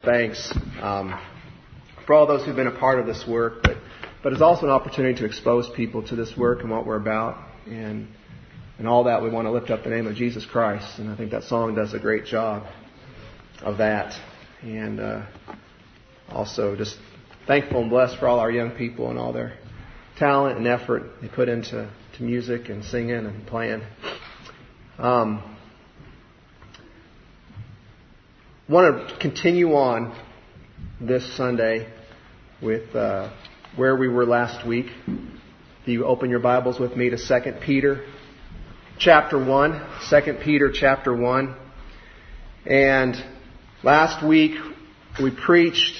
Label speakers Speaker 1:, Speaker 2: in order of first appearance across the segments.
Speaker 1: thanks for all those who've been a part of this work, but it's also an opportunity to expose people to this work and what we're about. And all that, we want to lift up the name of Jesus Christ. And I think that song does a great job of that. And also just thankful and blessed for all our young people and all their talent and effort they put into music and singing and playing. Want to continue on this Sunday with where we were last week. If you open your Bibles with me to 2 Peter chapter 1. 2 Peter chapter 1. And last week we preached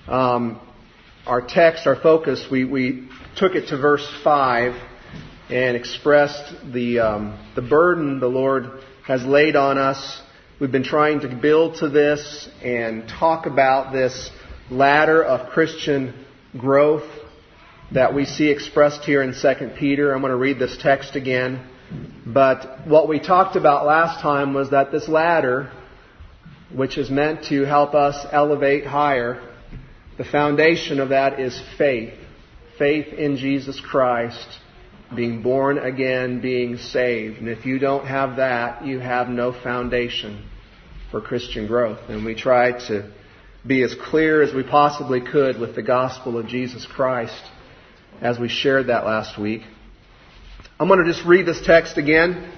Speaker 1: our text, our focus. We took it to verse 5 and expressed the burden the Lord has laid on us. We've been trying to build to this and talk about this ladder of Christian growth that we see expressed here in 2 Peter. I'm going to read this text again. But what we talked about last time was that this ladder, which is meant to help us elevate higher, the foundation of that is faith. Faith in Jesus Christ, being born again, being saved. And if you don't have that, you have no foundation for Christian growth. And we tried to be as clear as we possibly could with the gospel of Jesus Christ as we shared that last week. I'm going to just read this text again.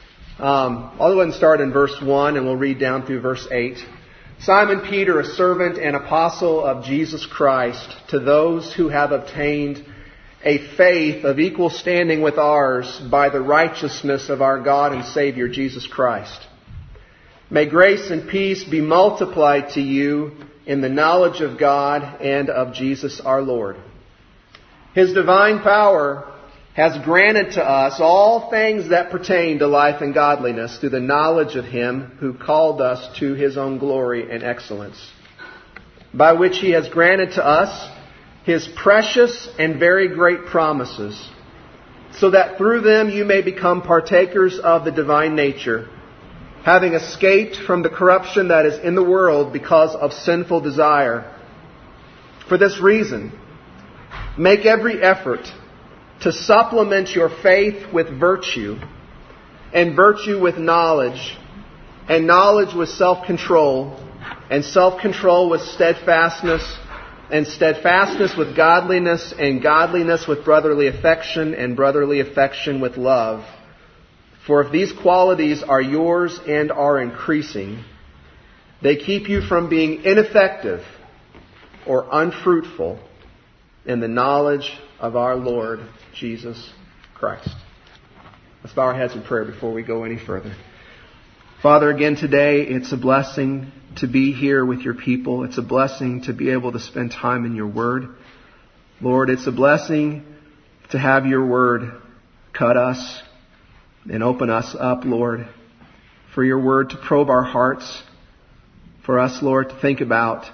Speaker 1: I'll go ahead and start in verse 1 and we'll read down through verse 8. Simon Peter, a servant and apostle of Jesus Christ, to those who have obtained a faith of equal standing with ours by the righteousness of our God and Savior Jesus Christ. May grace and peace be multiplied to you in the knowledge of God and of Jesus our Lord. His divine power has granted to us all things that pertain to life and godliness through the knowledge of Him who called us to His own glory and excellence, by which He has granted to us His precious and very great promises, so that through them you may become partakers of the divine nature, having escaped from the corruption that is in the world because of sinful desire. For this reason, make every effort to supplement your faith with virtue, and virtue with knowledge, and knowledge with self-control, and self-control with steadfastness, and steadfastness with godliness, and godliness with brotherly affection, and brotherly affection with love. For if these qualities are yours and are increasing, they keep you from being ineffective or unfruitful in the knowledge of our Lord Jesus Christ. Let's bow our heads in prayer before we go any further. Father, again today, it's a blessing to be here with your people. It's a blessing to be able to spend time in your word. Lord, it's a blessing to have your word cut us and open us up, Lord, for your word to probe our hearts, for us, Lord, to think about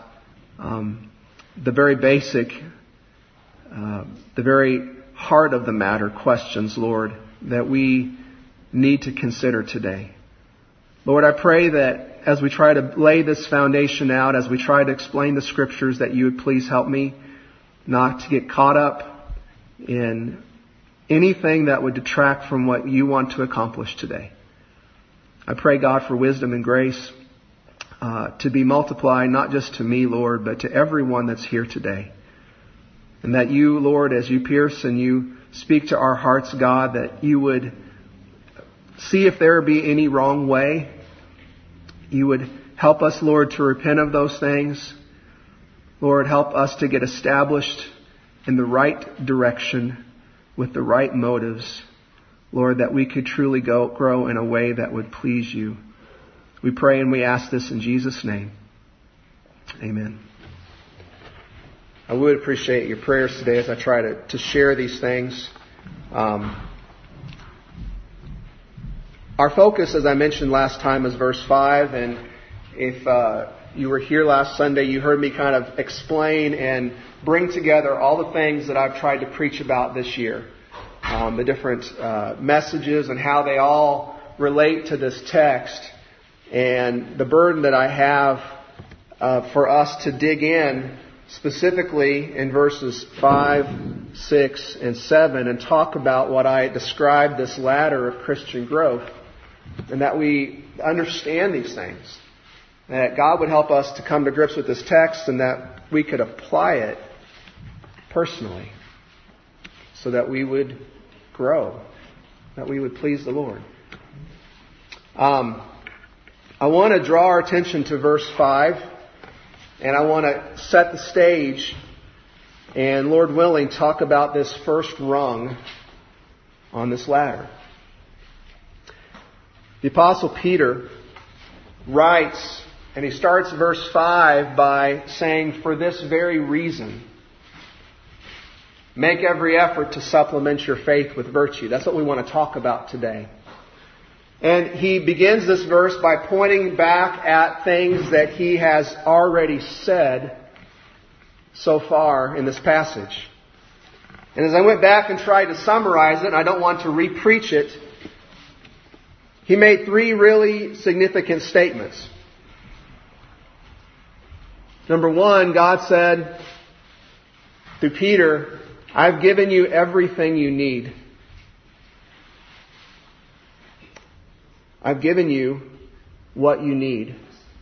Speaker 1: the very basic, the very heart of the matter questions, Lord, that we need to consider today. Lord, I pray that as we try to lay this foundation out, as we try to explain the Scriptures, that you would please help me not to get caught up in anything that would detract from what you want to accomplish today. I pray, God, for wisdom and grace to be multiplied, not just to me, Lord, but to everyone that's here today. And that you, Lord, as you pierce and you speak to our hearts, God, that you would see if there be any wrong way. You would help us, Lord, to repent of those things. Lord, help us to get established in the right direction with the right motives. Lord, that we could truly grow in a way that would please you. We pray and we ask this in Jesus' name. Amen. I would appreciate your prayers today as I try to share these things. Our focus, as I mentioned last time, is verse 5. And if you were here last Sunday, you heard me kind of explain and bring together all the things that I've tried to preach about this year. The different messages and how they all relate to this text. And the burden that I have for us to dig in specifically in verses 5, 6, and 7 and talk about what I described this ladder of Christian growth, and that we understand these things. And that God would help us to come to grips with this text and that we could apply it personally so that we would grow, that we would please the Lord. I want to draw our attention to verse 5, and I want to set the stage and, Lord willing, talk about this first rung on this ladder. The Apostle Peter writes, and he starts verse 5 by saying, "For this very reason, make every effort to supplement your faith with virtue." That's what we want to talk about today. And he begins this verse by pointing back at things that he has already said so far in this passage. And as I went back and tried to summarize it, and I don't want to re-preach it, he made 3 really significant statements. Number 1, God said through Peter, "I've given you everything you need." I've given you what you need.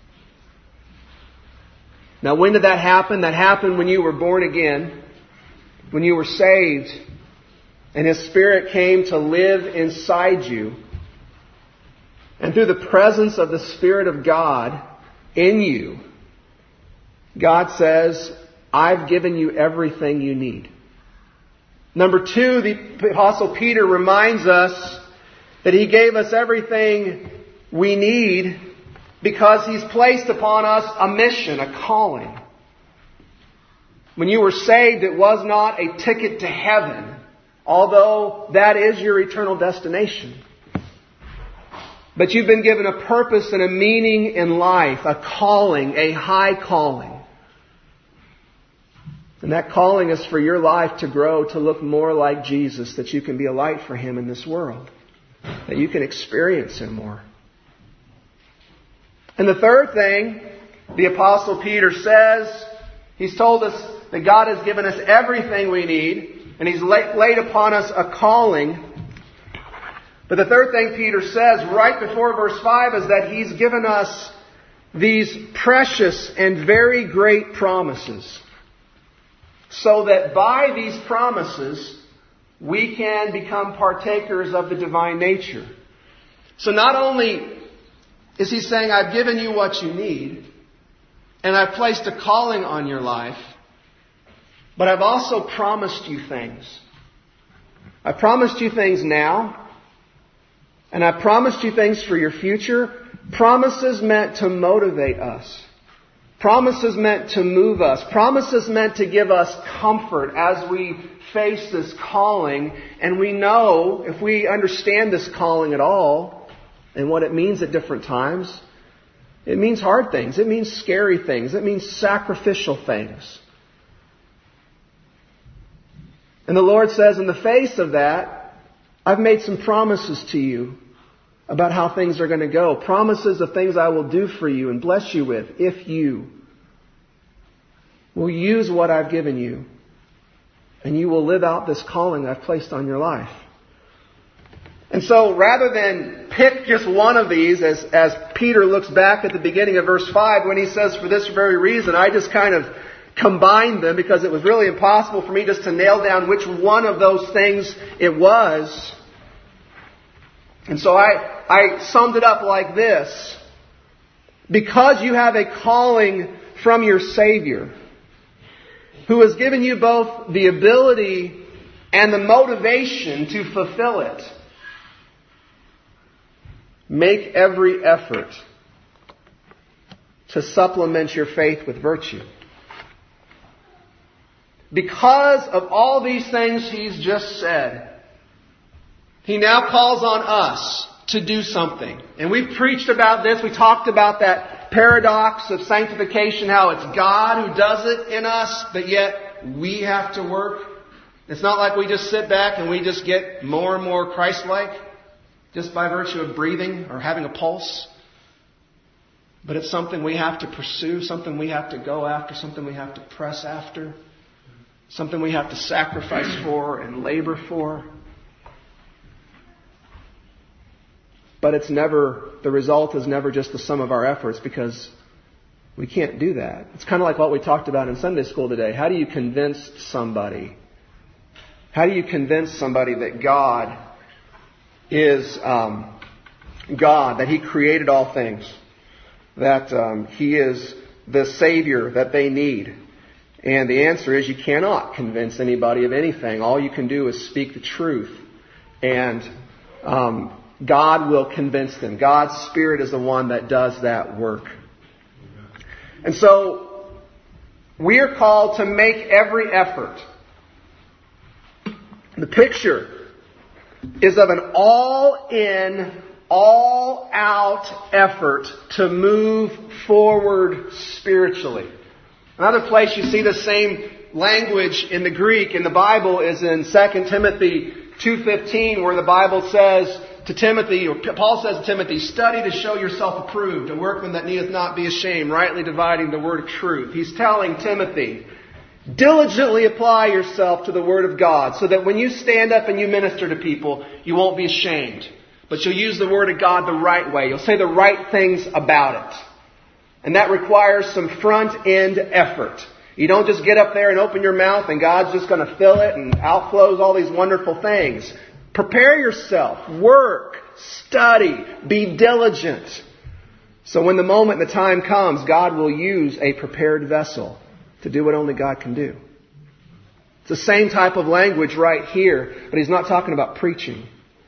Speaker 1: Now, when did that happen? That happened when you were born again, when you were saved, and His Spirit came to live inside you. And through the presence of the Spirit of God in you, God says, "I've given you everything you need." Number 2, the Apostle Peter reminds us that He gave us everything we need because He's placed upon us a mission, a calling. When you were saved, it was not a ticket to heaven, although that is your eternal destination. But you've been given a purpose and a meaning in life, a calling, a high calling. And that calling is for your life to grow to look more like Jesus, that you can be a light for Him in this world, that you can experience Him more. And the third thing the Apostle Peter says, he's told us that God has given us everything we need, and He's laid upon us a calling. But the third thing Peter says right before verse 5 is that He's given us these precious and very great promises, so that by these promises we can become partakers of the divine nature. So not only is he saying, "I've given you what you need, and I've placed a calling on your life, but I've also promised you things. I promised you things now, and I promised you things for your future." Promises meant to motivate us. Promises meant to move us. Promises meant to give us comfort as we face this calling. And we know, if we understand this calling at all, and what it means at different times, it means hard things. It means scary things. It means sacrificial things. And the Lord says, in the face of that, I've made some promises to you about how things are going to go. Promises of things I will do for you and bless you with if you will use what I've given you and you will live out this calling I've placed on your life. And so rather than pick just one of these, as Peter looks back at the beginning of verse 5 when he says, "For this very reason," I just kind of combined them because it was really impossible for me just to nail down which one of those things it was. And so I summed it up like this: because you have a calling from your Savior, who has given you both the ability and the motivation to fulfill it, make every effort to supplement your faith with virtue. Because of all these things He's just said, He now calls on us to do something. And we've preached about this. We talked about that paradox of sanctification, how it's God who does it in us, but yet we have to work. It's not like we just sit back and we just get more and more Christ-like just by virtue of breathing or having a pulse. But it's something we have to pursue, something we have to go after, something we have to press after, something we have to sacrifice for and labor for. But the result is never just the sum of our efforts, because we can't do that. It's kind of like what we talked about in Sunday school today. How do you convince somebody? How do you convince somebody that God is God, that He created all things, that He is the Savior that they need? And the answer is you cannot convince anybody of anything. All you can do is speak the truth. And God will convince them. God's Spirit is the one that does that work. And so, we are called to make every effort. The picture is of an all-in, all-out effort to move forward spiritually. Another place you see the same language in the Greek in the Bible is in 2 Timothy 2:15, where the Bible says to Timothy, or Paul says to Timothy, "Study to show yourself approved, a workman that needeth not be ashamed, rightly dividing the word of truth." He's telling Timothy, diligently apply yourself to the Word of God, so that when you stand up and you minister to people, you won't be ashamed. But you'll use the Word of God the right way. You'll say the right things about it. And that requires some front-end effort. You don't just get up there and open your mouth and God's just going to fill it and outflows all these wonderful things. Prepare yourself. Work. Study. Be diligent. So when the moment and the time comes, God will use a prepared vessel to do what only God can do. It's the same type of language right here, but He's not talking about preaching.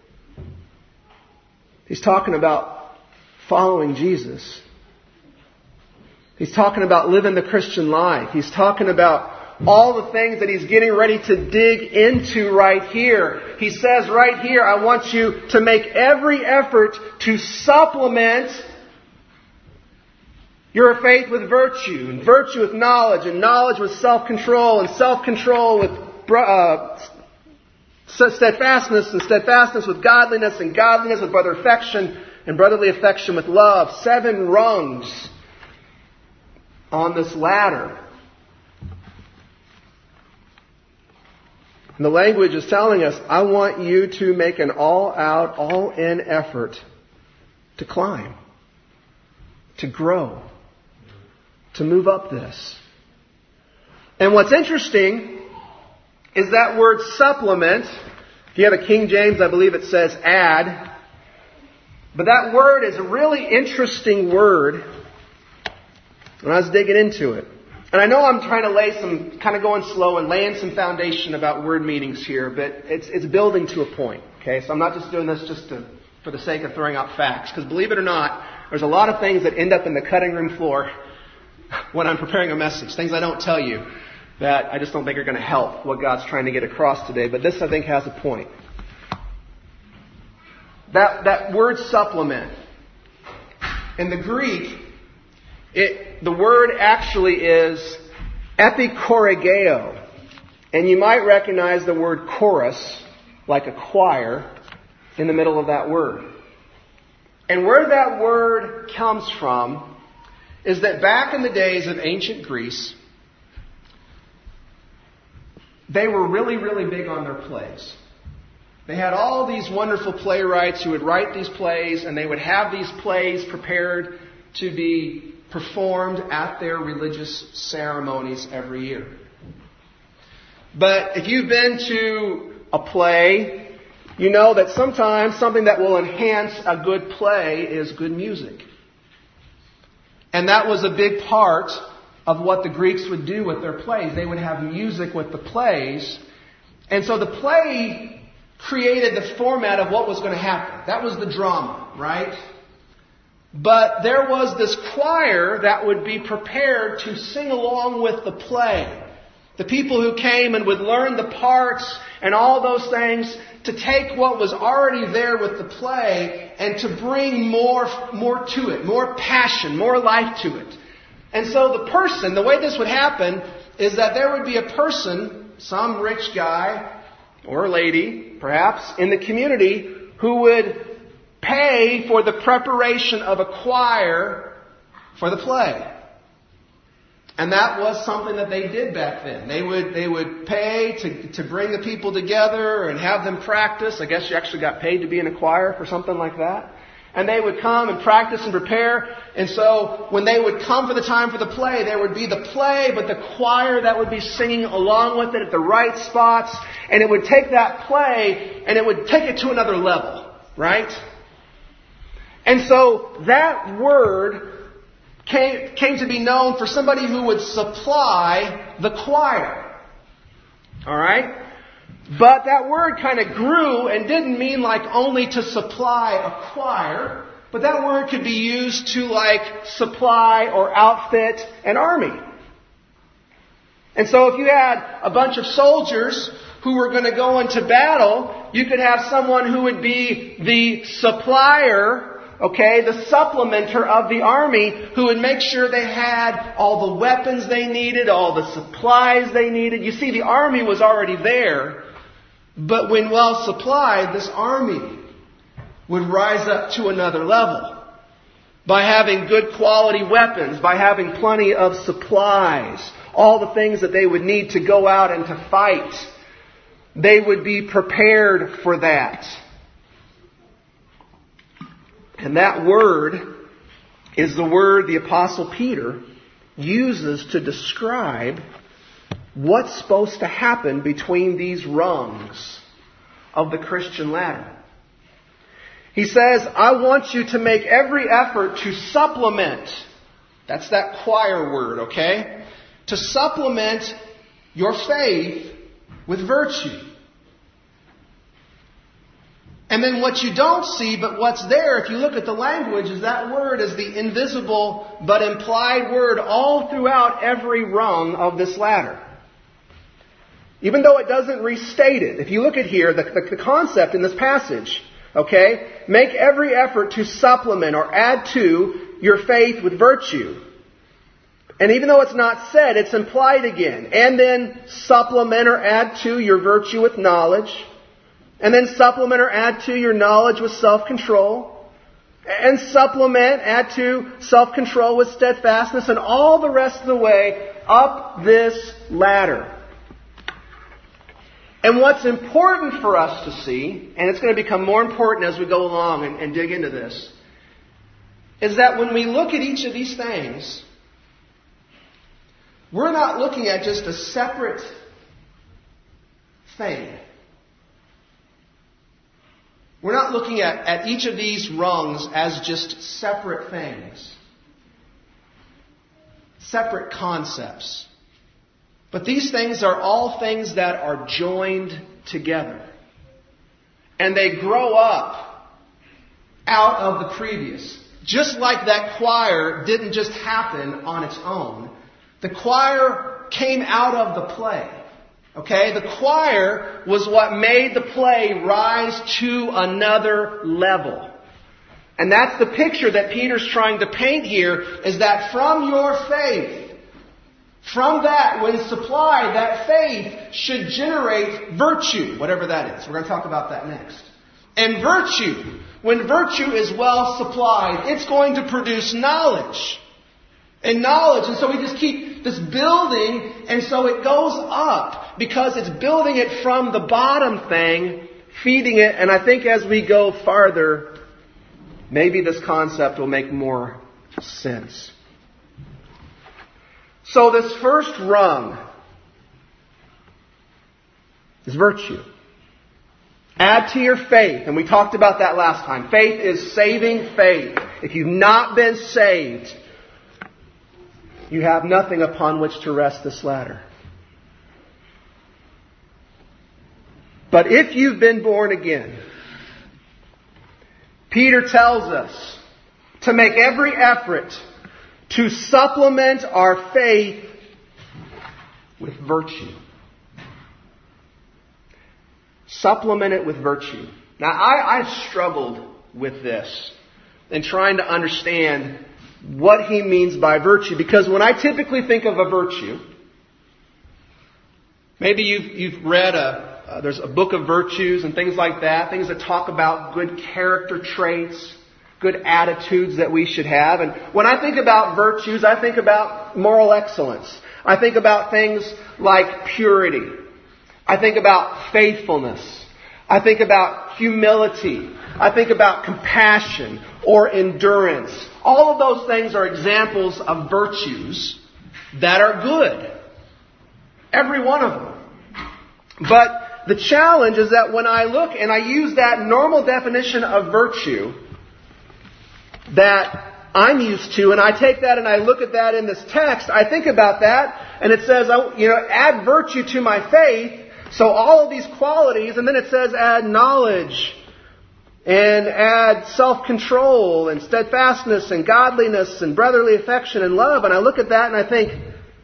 Speaker 1: He's talking about following Jesus. He's talking about living the Christian life. He's talking about all the things that He's getting ready to dig into right here. He says right here, I want you to make every effort to supplement your faith with virtue, and virtue with knowledge, and knowledge with self-control, and self-control with steadfastness, and steadfastness with godliness, and godliness with brother affection, and brotherly affection with love. 7 rungs on this ladder. And the language is telling us, I want you to make an all-out, all-in effort to climb, to grow, to move up this. And what's interesting is that word supplement. If you have a King James, I believe it says add. But that word is a really interesting word when I was digging into it. And I know I'm trying to kind of going slow and laying some foundation about word meanings here, but it's building to a point. Okay, so I'm not just doing this for the sake of throwing out facts. Because believe it or not, there's a lot of things that end up in the cutting room floor when I'm preparing a message. Things I don't tell you that I just don't think are going to help what God's trying to get across today. But this, I think, has a point. That word supplement, in the Greek, the word actually is epikorageo. And you might recognize the word chorus, like a choir, in the middle of that word. And where that word comes from is that back in the days of ancient Greece, they were really, really big on their plays. They had all these wonderful playwrights who would write these plays, and they would have these plays prepared to be performed at their religious ceremonies every year. But if you've been to a play, you know that sometimes something that will enhance a good play is good music. And that was a big part of what the Greeks would do with their plays. They would have music with the plays. And so the play created the format of what was going to happen. That was the drama, right? But there was this choir that would be prepared to sing along with the play. The people who came and would learn the parts and all those things to take what was already there with the play and to bring more to it, more passion, more life to it. And so the way this would happen is that there would be a person, some rich guy or lady, perhaps, in the community who would pay for the preparation of a choir for the play. And that was something that they did back then. They would pay to bring the people together and have them practice. I guess you actually got paid to be in a choir for something like that. And they would come and practice and prepare. And so when they would come for the time for the play, there would be the play, but the choir that would be singing along with it at the right spots. And it would take that play and it would take it to another level, right? And so that word came to be known for somebody who would supply the choir. All right? But that word kind of grew and didn't mean like only to supply a choir, but that word could be used to like supply or outfit an army. And so if you had a bunch of soldiers who were going to go into battle, you could have someone who would be the supplier, the supplementer of the army, who would make sure they had all the weapons they needed, all the supplies they needed. You see, the army was already there, but when well supplied, this army would rise up to another level by having good quality weapons, by having plenty of supplies, all the things that they would need to go out and to fight. They would be prepared for that. And that word is the word the Apostle Peter uses to describe what's supposed to happen between these rungs of the Christian ladder. He says, I want you to make every effort to supplement. That's that choir word, okay? To supplement your faith with virtue. And then what you don't see, but what's there, if you look at the language, is that word is the invisible but implied word all throughout every rung of this ladder. Even though it doesn't restate it. If you look at here, the concept in this passage, make every effort to supplement or add to your faith with virtue. And even though it's not said, it's implied again. And then supplement or add to your virtue with knowledge. And then supplement or add to your knowledge with self-control. And supplement, add to self-control with steadfastness. And all the rest of the way up this ladder. And what's important for us to see, and it's going to become more important as we go along and dig into this, is that when we look at each of these things, we're not looking at just a separate thing. We're not looking at each of these rungs as just separate things, separate concepts. But these things are all things that are joined together. And they grow up out of the previous. Just like that choir didn't just happen on its own. The choir came out of the play. The choir was what made the play rise to another level. And that's the picture that Peter's trying to paint here, is that from your faith, from that, when supplied, that faith should generate virtue, whatever that is. We're going to talk about that next. And virtue, when virtue is well supplied, it's going to produce knowledge. And knowledge, and so we just keep this building, and so it goes up, because it's building it from the bottom thing, feeding it, and I think as we go farther, maybe this concept will make more sense. So this first rung is virtue. Add to your faith, and we talked about that last time. Faith is saving faith. If you've not been saved, you have nothing upon which to rest this ladder. But if you've been born again, Peter tells us to make every effort to supplement our faith with virtue. Supplement it with virtue. Now, I've struggled with this in trying to understand what he means by virtue. Because when I typically think of a virtue, maybe you've read there's a book of virtues and things like that. Things that talk about good character traits, good attitudes that we should have. And when I think about virtues, I think about moral excellence. I think about things like purity. I think about faithfulness. I think about humility. I think about compassion or endurance. All of those things are examples of virtues that are good. Every one of them. But the challenge is that when I look and I use that normal definition of virtue that I'm used to, and I take that and I look at that in this text, I think about that, and it says, add virtue to my faith. So all of these qualities, and then it says add knowledge, and add self-control, and steadfastness, and godliness, and brotherly affection, and love. And I look at that and I think,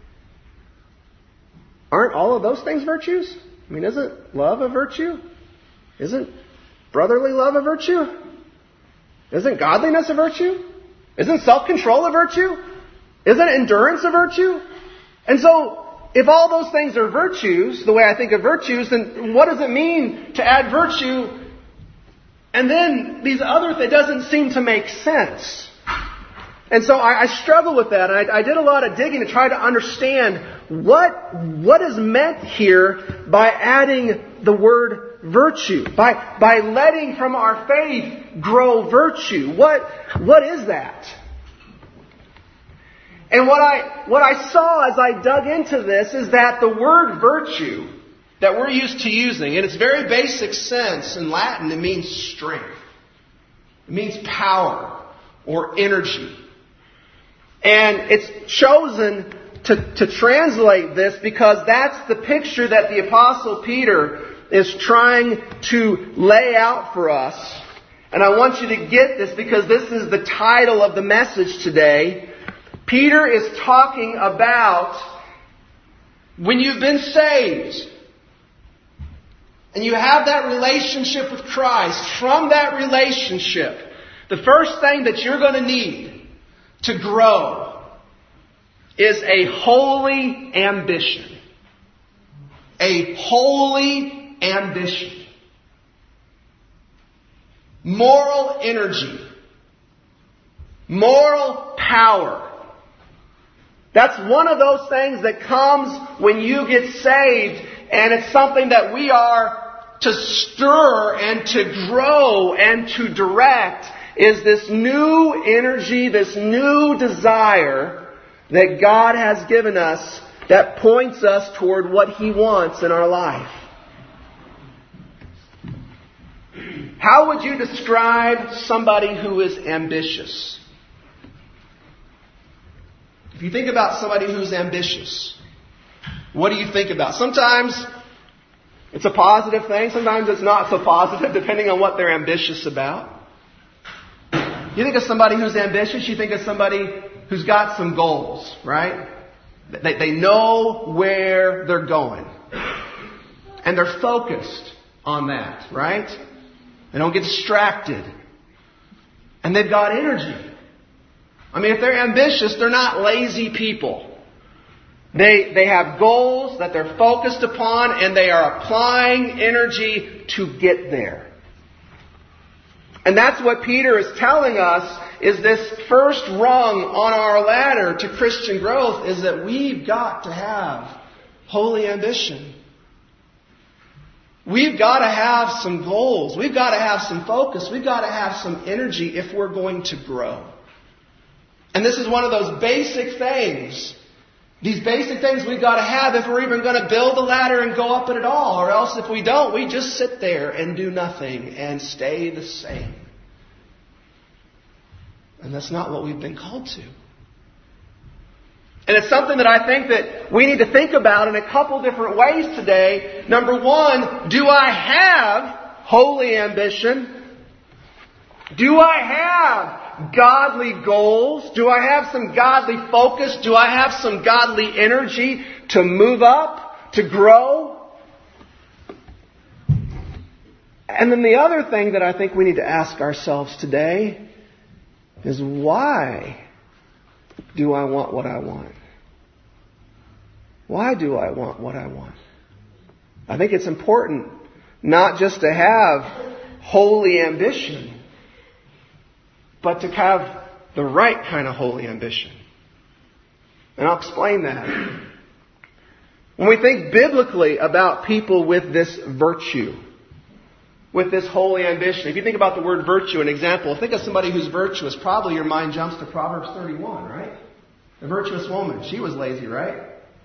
Speaker 1: aren't all of those things virtues? I mean, isn't love a virtue? Isn't brotherly love a virtue? Isn't godliness a virtue? Isn't self-control a virtue? Isn't endurance a virtue? And so, if all those things are virtues, the way I think of virtues, then what does it mean to add virtue? And then these other things, it doesn't seem to make sense. And so I struggle with that. And I did a lot of digging to try to understand what is meant here by adding the word virtue, by letting from our faith grow virtue. What is that? And what I saw as I dug into this is that the word virtue that we're used to using, in its very basic sense in Latin, it means strength. It means power or energy. And it's chosen to translate this because that's the picture that the Apostle Peter is trying to lay out for us. And I want you to get this because this is the title of the message today. Peter is talking about when you've been saved and you have that relationship with Christ. From that relationship, the first thing that you're going to need to grow is a holy ambition. A holy ambition. Moral energy. Moral power. That's one of those things that comes when you get saved, and it's something that we are to stir and to grow and to direct, is this new energy, this new desire that God has given us that points us toward what He wants in our life. How would you describe somebody who is ambitious? If you think about somebody who's ambitious, what do you think about? Sometimes it's a positive thing. Sometimes it's not so positive, depending on what they're ambitious about. You think of somebody who's ambitious, you think of somebody who's got some goals, right? They know where they're going. And they're focused on that, right? They don't get distracted. And they've got energy. I mean, if they're ambitious, they're not lazy people. They have goals that they're focused upon, and they are applying energy to get there. And that's what Peter is telling us, is this first rung on our ladder to Christian growth, is that we've got to have holy ambition. We've got to have some goals. We've got to have some focus. We've got to have some energy if we're going to grow. And this is one of those basic things. These basic things we've got to have if we're even going to build the ladder and go up it at all. Or else if we don't, we just sit there and do nothing and stay the same. And that's not what we've been called to. And it's something that I think that we need to think about in a couple different ways today. Number one, do I have holy ambition? Do I have godly goals? Do I have some godly focus? Do I have some godly energy to move up, to grow? And then the other thing that I think we need to ask ourselves today is, why do I want what I want? Why do I want what I want? I think it's important not just to have holy ambition, but to have the right kind of holy ambition. And I'll explain that. When we think biblically about people with this virtue, with this holy ambition, if you think about the word virtue, an example, think of somebody who's virtuous. Probably your mind jumps to Proverbs 31, right? The virtuous woman. She was lazy, right?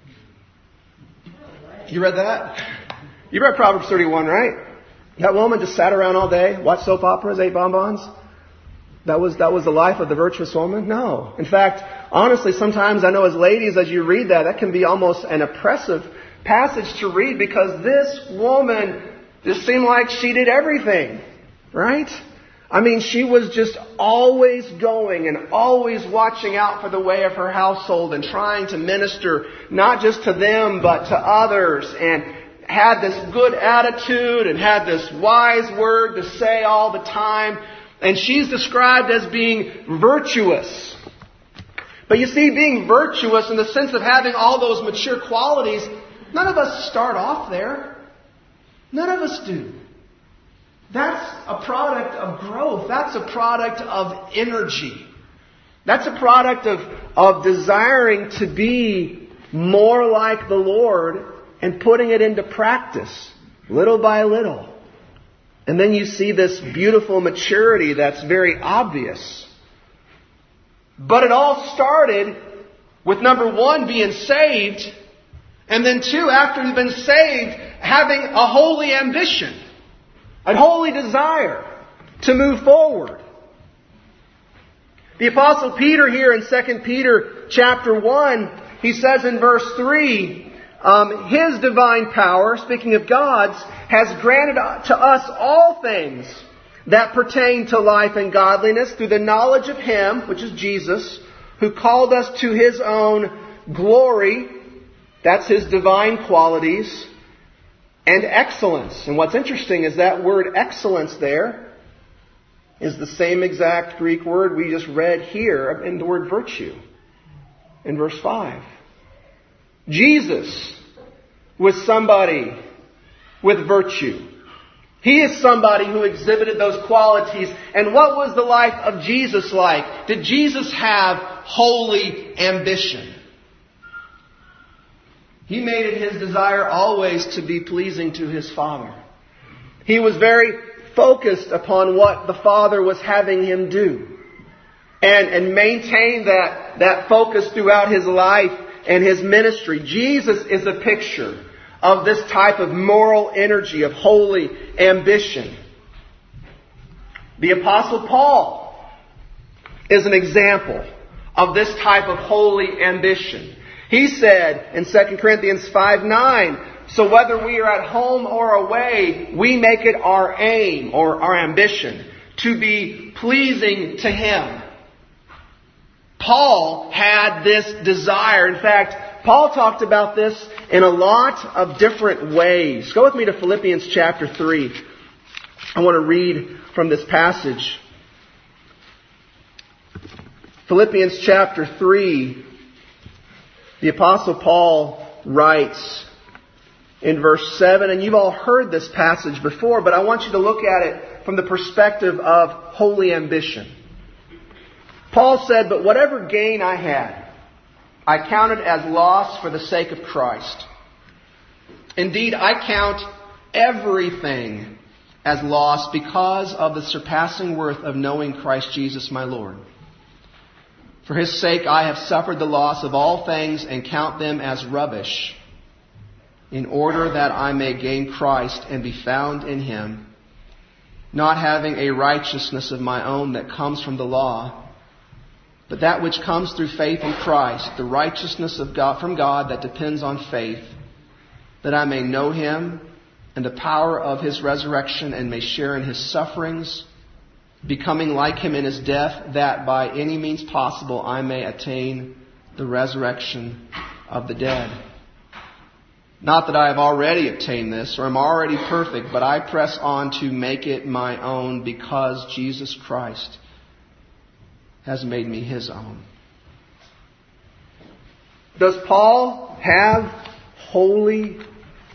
Speaker 1: You read that? You read Proverbs 31, right? That woman just sat around all day, watched soap operas, ate bonbons. That was the life of the virtuous woman? No. In fact, honestly, sometimes I know as ladies, as you read that can be almost an oppressive passage to read because this woman just seemed like she did everything. Right? I mean, she was just always going and always watching out for the way of her household and trying to minister not just to them but to others, and had this good attitude and had this wise word to say all the time. And she's described as being virtuous. But you see, being virtuous in the sense of having all those mature qualities, none of us start off there. None of us do. That's a product of growth. That's a product of energy. That's a product of desiring to be more like the Lord and putting it into practice, little by little. And then you see this beautiful maturity that's very obvious. But it all started with number one, being saved. And then two, after you've been saved, having a holy ambition. A holy desire to move forward. The Apostle Peter here in 2 Peter chapter 1, he says in verse 3, His divine power, speaking of God's, has granted to us all things that pertain to life and godliness through the knowledge of Him, which is Jesus, who called us to His own glory. That's His divine qualities. And excellence. And what's interesting is that word excellence there is the same exact Greek word we just read here in the word virtue. In verse 5. Jesus was somebody with virtue. He is somebody who exhibited those qualities. And what was the life of Jesus like? Did Jesus have holy ambition? He made it His desire always to be pleasing to His Father. He was very focused upon what the Father was having Him do. And maintained that focus throughout His life and His ministry. Jesus is a picture of this type of moral energy, of holy ambition. The Apostle Paul is an example of this type of holy ambition. He said in 2 Corinthians 5:9, so whether we are at home or away, we make it our aim or our ambition to be pleasing to Him. Paul had this desire. In fact, Paul talked about this in a lot of different ways. Go with me to Philippians chapter 3. I want to read from this passage. Philippians chapter 3. The Apostle Paul writes in verse 7, and you've all heard this passage before, but I want you to look at it from the perspective of holy ambition. Paul said, but whatever gain I had, I counted as loss for the sake of Christ. Indeed, I count everything as loss because of the surpassing worth of knowing Christ Jesus my Lord. For His sake I have suffered the loss of all things and count them as rubbish, in order that I may gain Christ and be found in Him, not having a righteousness of my own that comes from the law, but that which comes through faith in Christ, the righteousness of God from God that depends on faith, that I may know Him and the power of His resurrection and may share in His sufferings, becoming like Him in His death, that by any means possible I may attain the resurrection of the dead. Not that I have already obtained this or am already perfect, but I press on to make it my own because Jesus Christ has made me His own. Does Paul have holy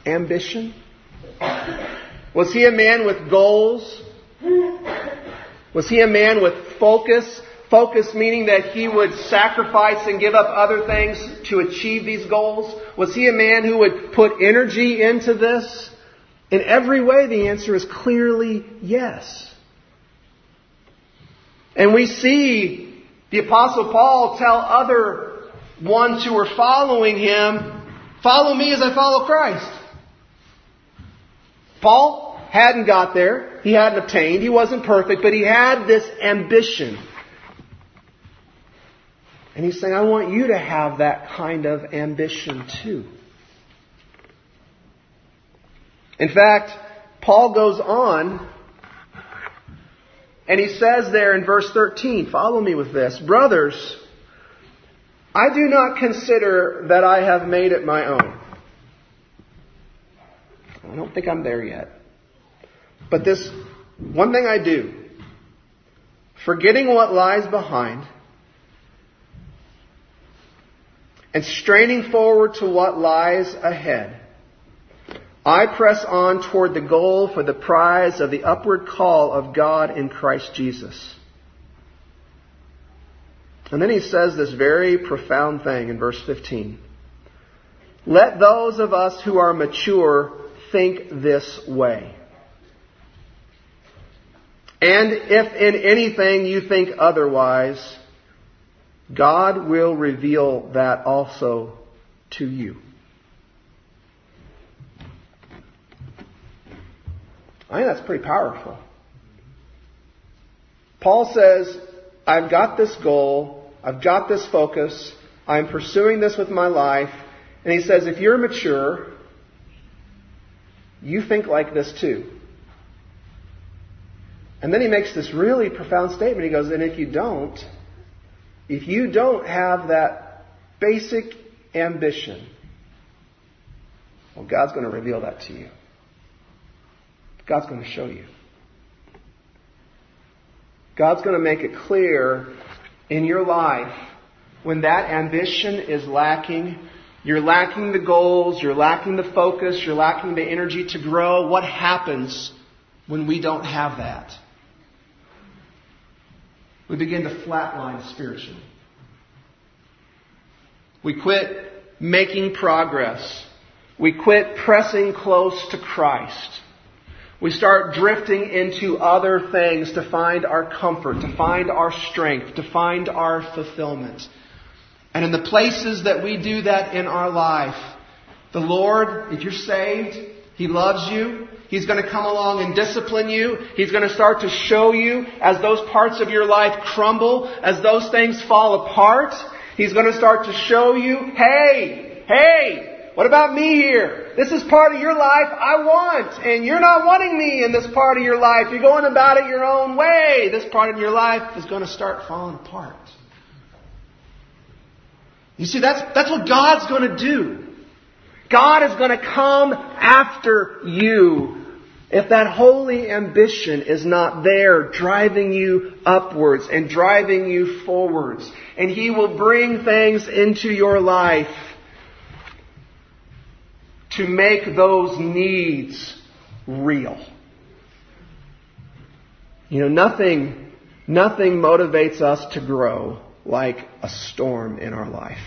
Speaker 1: ambition? Was he a man with goals? Was he a man with focus? Focus meaning that he would sacrifice and give up other things to achieve these goals? Was he a man who would put energy into this? In every way, the answer is clearly yes. And we see the Apostle Paul tell other ones who were following him, follow me as I follow Christ. Paul hadn't got there. He hadn't obtained. He wasn't perfect, but he had this ambition. And he's saying, I want you to have that kind of ambition too. In fact, Paul goes on and he says there in verse 13, follow me with this, brothers, I do not consider that I have made it my own. I don't think I'm there yet. But this one thing I do, forgetting what lies behind and straining forward to what lies ahead, I press on toward the goal for the prize of the upward call of God in Christ Jesus. And then he says this very profound thing in verse 15. Let those of us who are mature think this way. And if in anything you think otherwise, God will reveal that also to you. I think that's pretty powerful. Paul says, I've got this goal, I've got this focus, I'm pursuing this with my life. And he says, if you're mature, you think like this too. And then he makes this really profound statement. He goes, and if you don't have that basic ambition, well, God's going to reveal that to you. God's going to show you. God's going to make it clear in your life when that ambition is lacking. You're lacking the goals, you're lacking the focus, you're lacking the energy to grow. What happens when we don't have that? We begin to flatline spiritually. We quit making progress. We quit pressing close to Christ. We start drifting into other things to find our comfort, to find our strength, to find our fulfillment. And in the places that we do that in our life, the Lord, if you're saved, He loves you. He's going to come along and discipline you. He's going to start to show you as those parts of your life crumble, as those things fall apart. He's going to start to show you, hey, what about me here? This is part of your life I want, and you're not wanting me in this part of your life. You're going about it your own way. This part of your life is going to start falling apart. You see, that's what God's going to do. God is going to come after you if that holy ambition is not there, driving you upwards and driving you forwards. And He will bring things into your life to make those needs real. You know, nothing motivates us to grow like a storm in our life.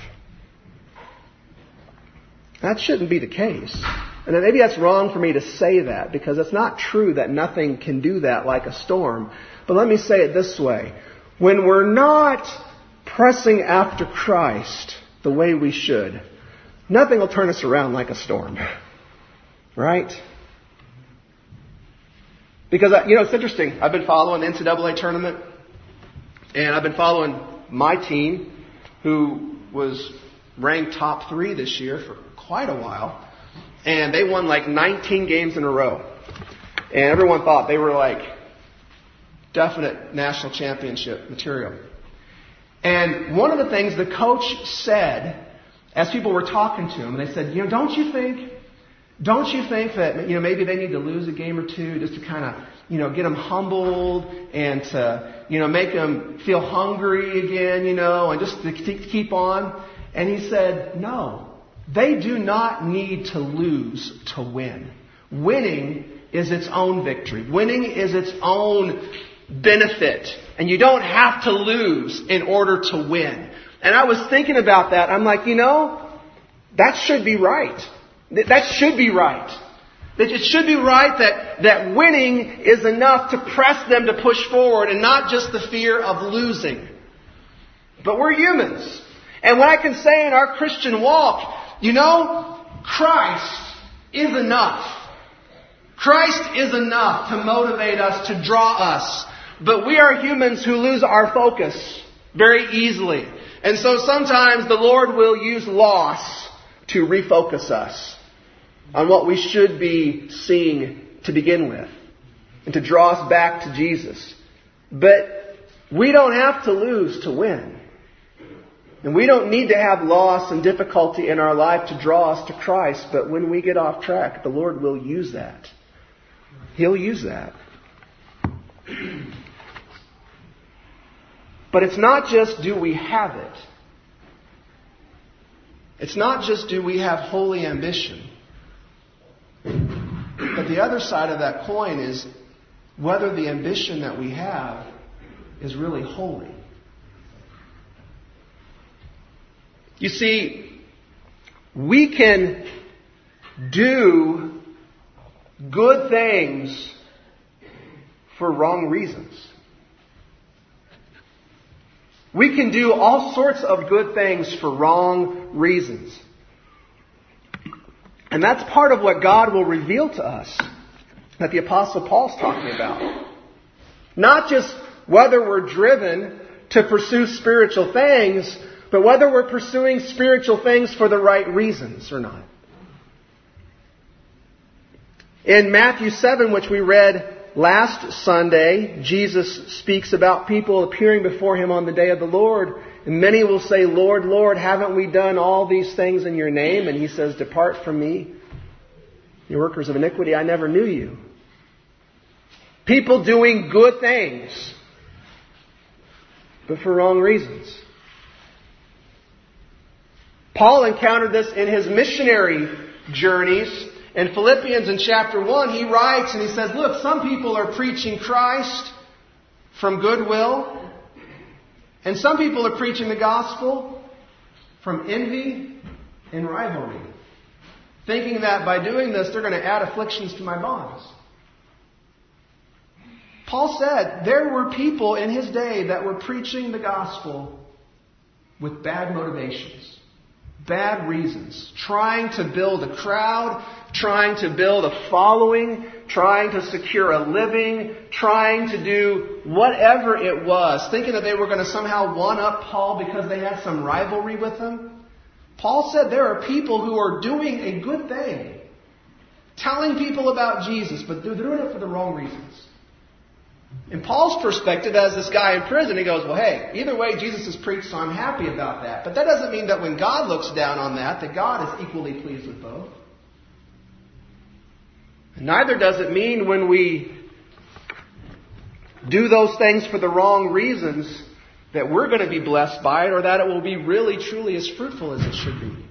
Speaker 1: That shouldn't be the case. And maybe that's wrong for me to say that, because it's not true that nothing can do that like a storm. But let me say it this way. When we're not pressing after Christ the way we should, nothing will turn us around like a storm. Right? Because, it's interesting. I've been following the NCAA tournament, and I've been following my team, who was ranked top 3 this year for quite a while. And they won like 19 games in a row. And everyone thought they were like definite national championship material. And one of the things the coach said as people were talking to him, they said, don't you think that, maybe they need to lose a game or two just to kind of, get them humbled and to, make them feel hungry again, and just to keep on. And he said, no. They do not need to lose to win. Winning is its own victory. Winning is its own benefit. And you don't have to lose in order to win. And I was thinking about that. I'm like, that should be right. That should be right. It should be right that winning is enough to press them to push forward and not just the fear of losing. But we're humans. And what I can say in our Christian walk, Christ is enough. Christ is enough to motivate us, to draw us. But we are humans who lose our focus very easily. And so sometimes the Lord will use loss to refocus us on what we should be seeing to begin with and to draw us back to Jesus. But we don't have to lose to win. And we don't need to have loss and difficulty in our life to draw us to Christ. But when we get off track, the Lord will use that. He'll use that. But it's not just do we have it. It's not just do we have holy ambition. But the other side of that coin is whether the ambition that we have is really holy. You see, we can do good things for wrong reasons. We can do all sorts of good things for wrong reasons. And that's part of what God will reveal to us that the Apostle Paul's talking about. Not just whether we're driven to pursue spiritual things, but whether we're pursuing spiritual things for the right reasons or not. In Matthew 7, which we read last Sunday, Jesus speaks about people appearing before Him on the day of the Lord. And many will say, Lord, Lord, haven't we done all these things in your name? And He says, depart from me, you workers of iniquity, I never knew you. People doing good things, but for wrong reasons. Paul encountered this in his missionary journeys. In Philippians in chapter 1, he writes and he says, look, some people are preaching Christ from goodwill. And some people are preaching the gospel from envy and rivalry. Thinking that by doing this, they're going to add afflictions to my bonds. Paul said there were people in his day that were preaching the gospel with bad motivations. Bad reasons. Trying to build a crowd. Trying to build a following. Trying to secure a living. Trying to do whatever it was. Thinking that they were going to somehow one-up Paul because they had some rivalry with him. Paul said there are people who are doing a good thing. Telling people about Jesus. But they're doing it for the wrong reasons. In Paul's perspective, as this guy in prison, he goes, well, hey, either way, Jesus is preached, so I'm happy about that. But that doesn't mean that when God looks down on that God is equally pleased with both. And neither does it mean when we do those things for the wrong reasons that we're going to be blessed by it or that it will be really, truly as fruitful as it should be.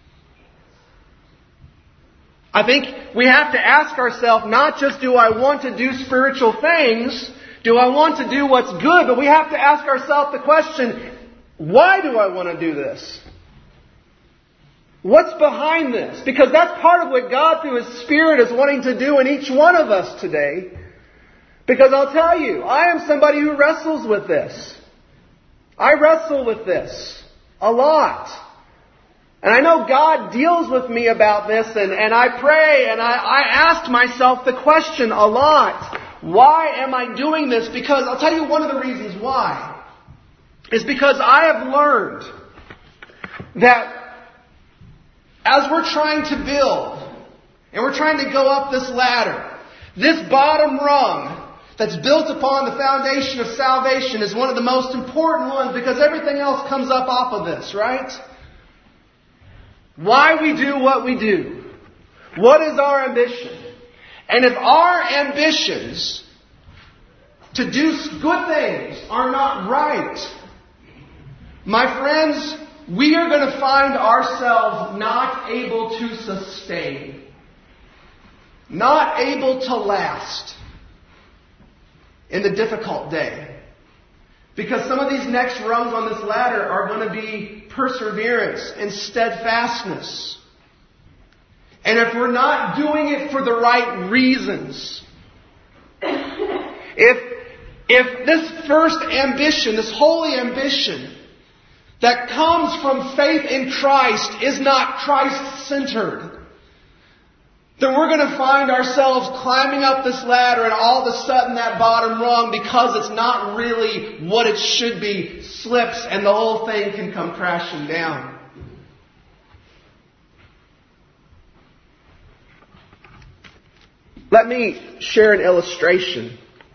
Speaker 1: I think we have to ask ourselves, not just do I want to do spiritual things, do I want to do what's good, but we have to ask ourselves the question, why do I want to do this? What's behind this? Because that's part of what God through His Spirit is wanting to do in each one of us today. Because I'll tell you, I am somebody who wrestles with this. I wrestle with this a lot. And I know God deals with me about this, and I pray, and I ask myself the question a lot. Why am I doing this? Because I'll tell you one of the reasons why. Is because I have learned that as we're trying to build, and we're trying to go up this ladder, this bottom rung that's built upon the foundation of salvation is one of the most important ones because everything else comes up off of this, right? Why we do what we do. What is our ambition? And if our ambitions to do good things are not right, my friends, we are going to find ourselves not able to sustain. Not able to last. in the difficult day. Because some of these next rungs on this ladder are going to be perseverance and steadfastness. And if we're not doing it for the right reasons, if this first ambition, this holy ambition that comes from faith in Christ is not Christ-centered, then we're going to find ourselves climbing up this ladder and all of a sudden that bottom rung, because it's not really what it should be, slips and the whole thing can come crashing down. Let me share an illustration.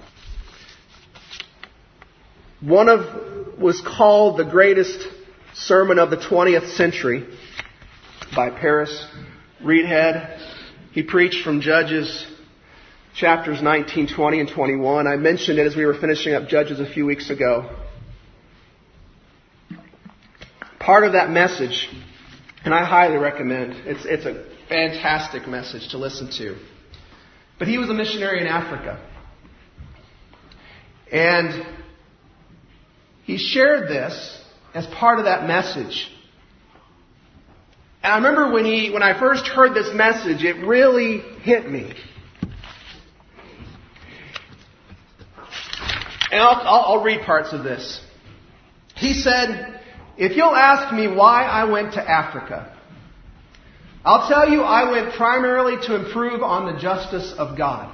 Speaker 1: One was called the greatest sermon of the 20th century by Paris Reidhead. He preached from Judges chapters 19, 20, and 21. I mentioned it as we were finishing up Judges a few weeks ago. Part of that message, and I highly recommend, it's a fantastic message to listen to. But he was a missionary in Africa. And he shared this as part of that message. And I remember when I first heard this message, it really hit me. And I'll read parts of this. He said, "If you'll ask me why I went to Africa, I'll tell you I went primarily to improve on the justice of God.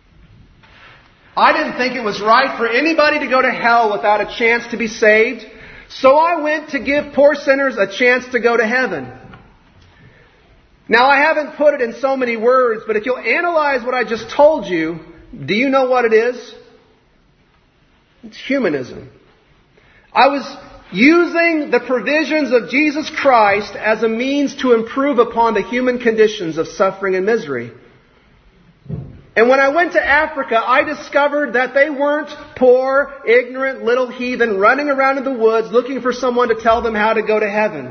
Speaker 1: I didn't think it was right for anybody to go to hell without a chance to be saved, so I went to give poor sinners a chance to go to heaven. Now, I haven't put it in so many words, but if you'll analyze what I just told you, do you know what it is? It's humanism. I was using the provisions of Jesus Christ as a means to improve upon the human conditions of suffering and misery. And when I went to Africa, I discovered that they weren't poor, ignorant little heathen running around in the woods looking for someone to tell them how to go to heaven.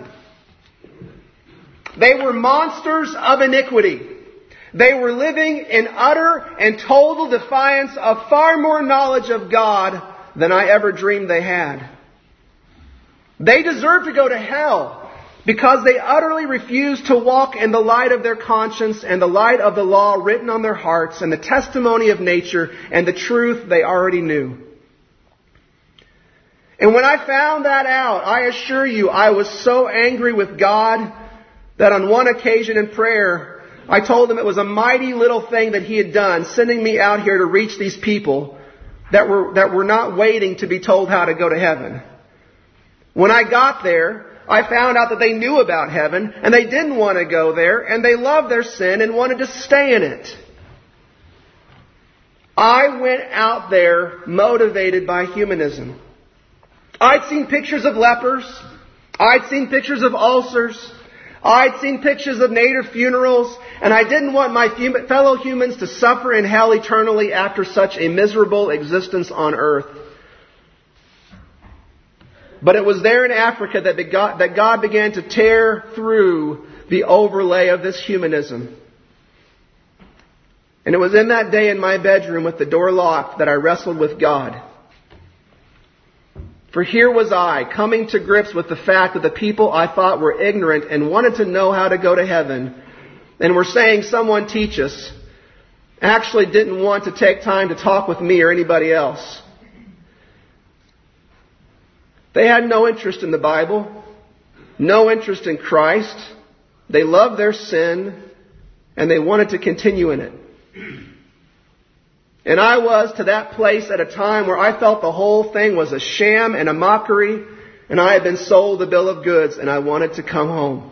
Speaker 1: They were monsters of iniquity. They were living in utter and total defiance of far more knowledge of God than I ever dreamed they had. They deserve to go to hell because they utterly refused to walk in the light of their conscience and the light of the law written on their hearts and the testimony of nature and the truth they already knew. And when I found that out, I assure you, I was so angry with God that on one occasion in prayer, I told him it was a mighty little thing that he had done, sending me out here to reach these people that were not waiting to be told how to go to heaven. When I got there, I found out that they knew about heaven, and they didn't want to go there, and they loved their sin and wanted to stay in it. I went out there motivated by humanism. I'd seen pictures of lepers. I'd seen pictures of ulcers. I'd seen pictures of native funerals, and I didn't want my fellow humans to suffer in hell eternally after such a miserable existence on earth. But it was there in Africa that God began to tear through the overlay of this humanism. And it was in that day in my bedroom with the door locked that I wrestled with God. For here was I, coming to grips with the fact that the people I thought were ignorant and wanted to know how to go to heaven, and were saying, "Someone teach us," actually didn't want to take time to talk with me or anybody else. They had no interest in the Bible, no interest in Christ. They loved their sin, and they wanted to continue in it. And I was to that place at a time where I felt the whole thing was a sham and a mockery, and I had been sold a bill of goods, and I wanted to come home.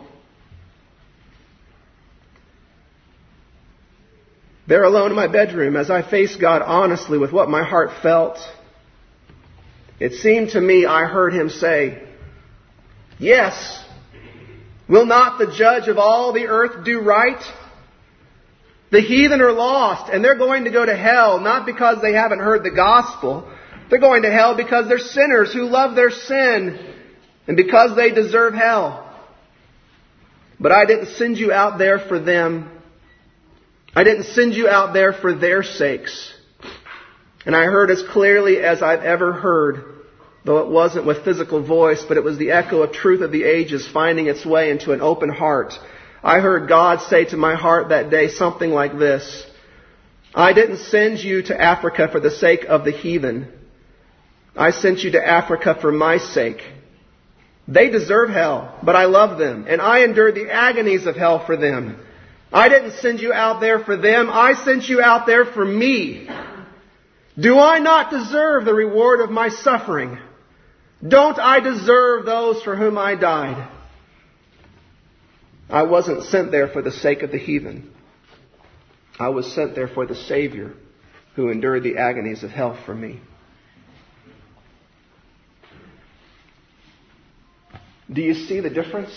Speaker 1: There alone in my bedroom, as I faced God honestly with what my heart felt, it seemed to me I heard Him say, "Yes, will not the Judge of all the earth do right? The heathen are lost, and they're going to go to hell, not because they haven't heard the gospel. They're going to hell because they're sinners who love their sin, and because they deserve hell. But I didn't send you out there for them. I didn't send you out there for their sakes. And I heard as clearly as I've ever heard, though it wasn't with physical voice, but it was the echo of truth of the ages finding its way into an open heart. I heard God say to my heart that day something like this: I didn't send you to Africa for the sake of the heathen. I sent you to Africa for my sake. They deserve hell, but I love them, and I endured the agonies of hell for them. I didn't send you out there for them. I sent you out there for me. Do I not deserve the reward of my suffering? Don't I deserve those for whom I died? I wasn't sent there for the sake of the heathen. I was sent there for the Savior who endured the agonies of hell for me. Do you see the difference?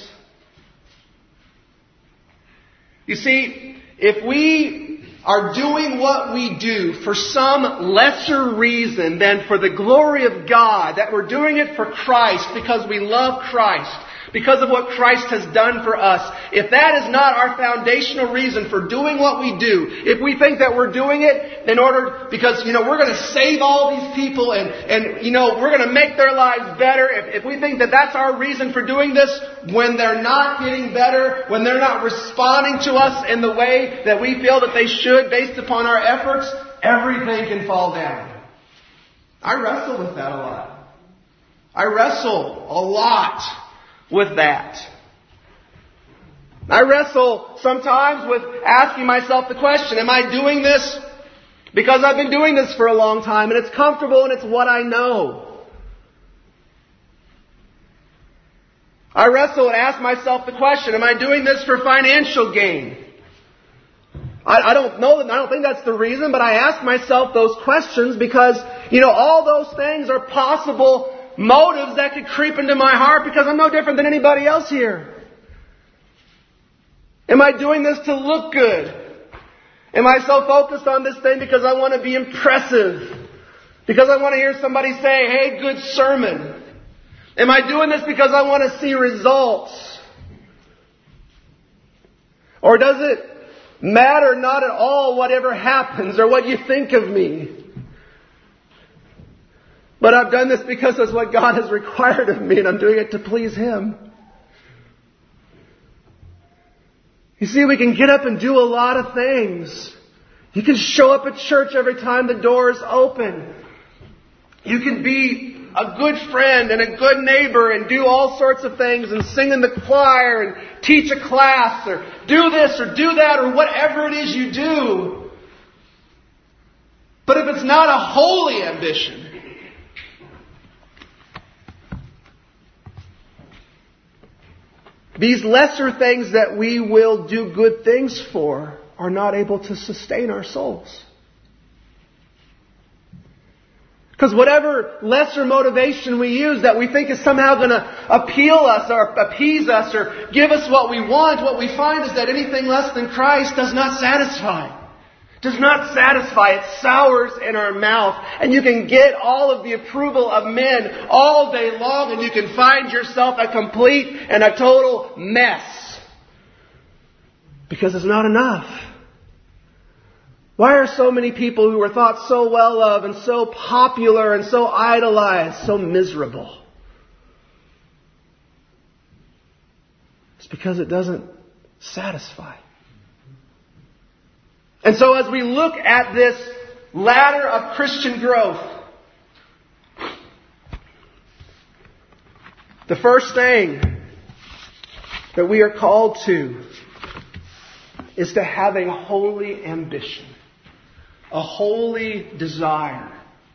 Speaker 1: You see, if we are doing what we do for some lesser reason than for the glory of God, that we're doing it for Christ because we love Christ, because of what Christ has done for us, if that is not our foundational reason for doing what we do, if we think that we're doing it in order, because, we're going to save all these people and we're going to make their lives better, if we think that that's our reason for doing this, when they're not getting better, when they're not responding to us in the way that we feel that they should based upon our efforts, everything can fall down. I wrestle with that a lot. I wrestle a lot with that. I wrestle sometimes with asking myself the question, am I doing this because I've been doing this for a long time and it's comfortable and it's what I know? I wrestle and ask myself the question, am I doing this for financial gain? I don't know, I don't think that's the reason, but I ask myself those questions because, all those things are possible motives that could creep into my heart because I'm no different than anybody else here. Am I doing this to look good? Am I so focused on this thing because I want to be impressive? Because I want to hear somebody say, hey, good sermon? Am I doing this because I want to see results? Or does it matter not at all whatever happens or what you think of me? But I've done this because that's what God has required of me, and I'm doing it to please Him. You see, we can get up and do a lot of things. You can show up at church every time the door is open. You can be a good friend and a good neighbor and do all sorts of things and sing in the choir and teach a class or do this or do that or whatever it is you do. But if it's not a holy ambition, these lesser things that we will do good things for are not able to sustain our souls. Because whatever lesser motivation we use that we think is somehow going to appeal us or appease us or give us what we want, what we find is that anything less than Christ does not satisfy. Does not satisfy. It sours in our mouth. And you can get all of the approval of men all day long and you can find yourself a complete and a total mess. Because it's not enough. Why are so many people who were thought so well of and so popular and so idolized so miserable? It's because it doesn't satisfy. And so as we look at this ladder of Christian growth, the first thing that we are called to is to have a holy ambition, a holy desire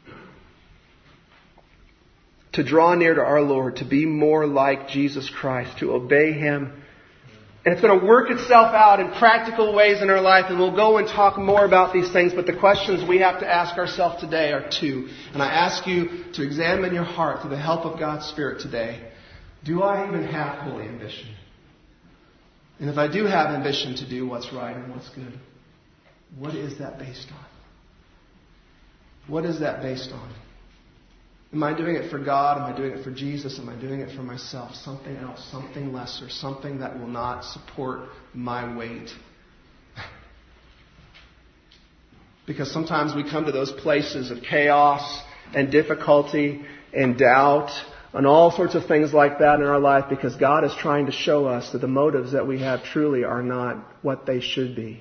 Speaker 1: to draw near to our Lord, to be more like Jesus Christ, to obey Him. And it's going to work itself out in practical ways in our life, and we'll go and talk more about these things. But the questions we have to ask ourselves today are two. And I ask you to examine your heart through the help of God's Spirit today. Do I even have holy ambition? And if I do have ambition to do what's right and what's good, what is that based on? What is that based on? Am I doing it for God? Am I doing it for Jesus? Am I doing it for myself? Something else, something lesser, something that will not support my weight. Because sometimes we come to those places of chaos and difficulty and doubt and all sorts of things like that in our life because God is trying to show us that the motives that we have truly are not what they should be.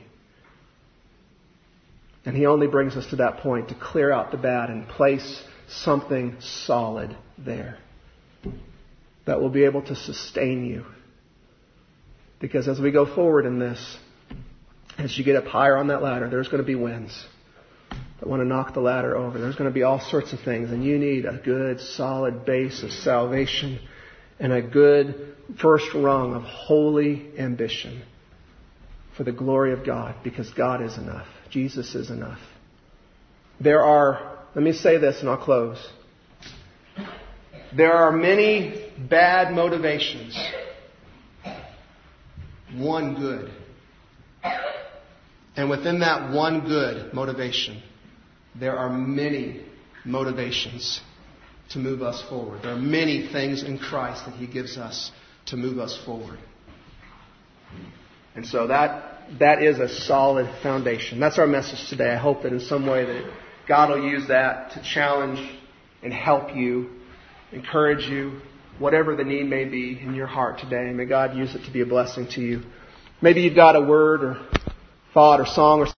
Speaker 1: And He only brings us to that point to clear out the bad and place something solid there that will be able to sustain you. Because as we go forward in this, as you get up higher on that ladder, there's going to be winds that want to knock the ladder over. There's going to be all sorts of things. And you need a good, solid base of salvation and a good first rung of holy ambition for the glory of God. Because God is enough. Jesus is enough. Let me say this and I'll close. There are many bad motivations. One good. And within that one good motivation, there are many motivations to move us forward. There are many things in Christ that He gives us to move us forward. And so that is a solid foundation. That's our message today. I hope that in some way that God will use that to challenge and help you, encourage you, whatever the need may be in your heart today. May God use it to be a blessing to you. Maybe you've got a word or thought or song or